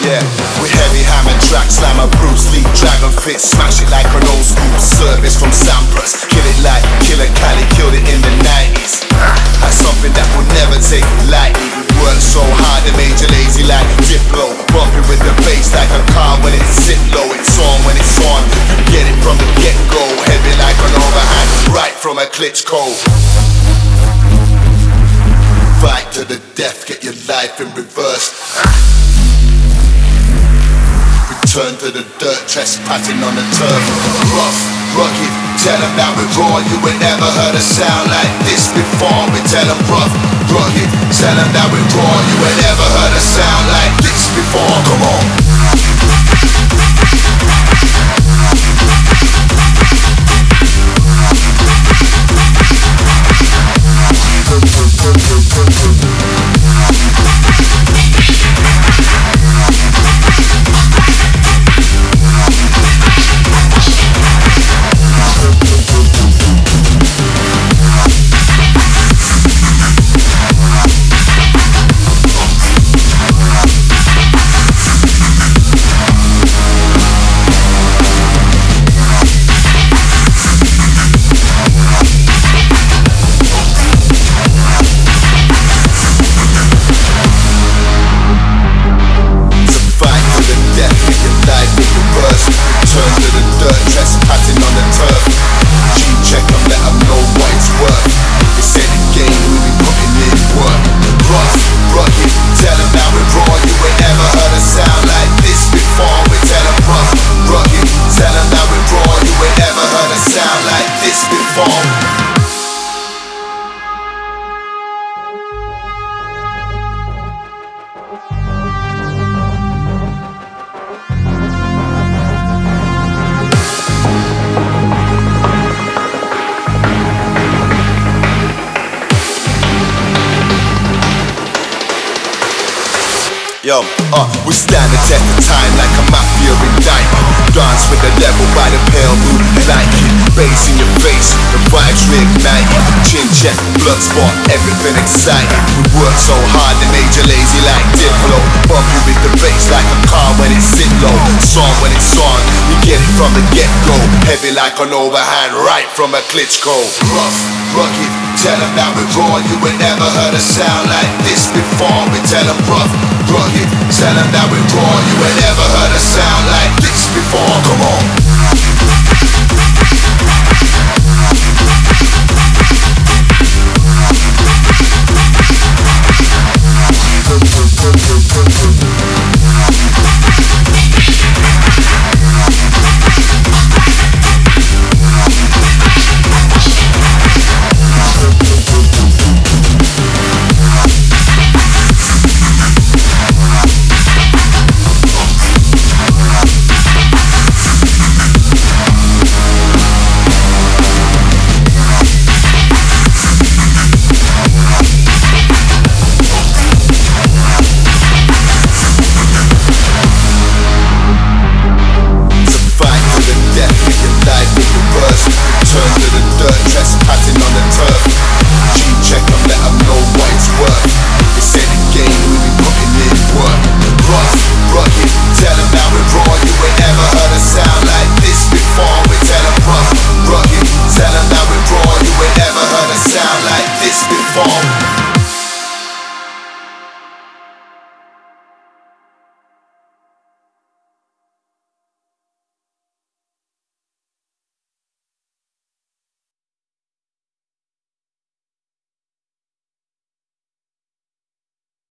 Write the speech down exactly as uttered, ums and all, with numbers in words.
Yeah, with heavy hammer track, slammer, Bruce Lee, Dragon Fist, smash it like an old school service from Sampras. Kill it like Killer Cali, killed it in the nineties. That's something that will never take lightly. We work so hard and made you lazy like Diplo. Bumping with the bass like a car when it's sit low. It's on when it's on, you get it from the get-go. Heavy like an overhand, right from a Klitschko. Fight to the death, get your life in reverse. Return to the dirt, trespassing on the turf. Rough, rugged, tell them that we're raw. You ain't never heard a sound like this before. We tell them rough, rugged, tell them that we're raw. You ain't never heard a sound like this before. Come on. Yo, uh, we stand the test of time like a mafia indictment. Dance with the devil by the pale moon light. Bass in your face, the vibes reignite. Chin check, blood spot, everything exciting. We work so hard they made you lazy like Diplo. Bump you with the bass like a car when it's sit low. Song when it's on, you get it from the get-go. Heavy like an overhand, right from a Klitschko. Rough, rugged, tell them that we're raw. You ain't never heard a sound like this before. We tell them rough, rugged, tell them that we're raw. You ain't never heard a sound like this before. Come on. Fall.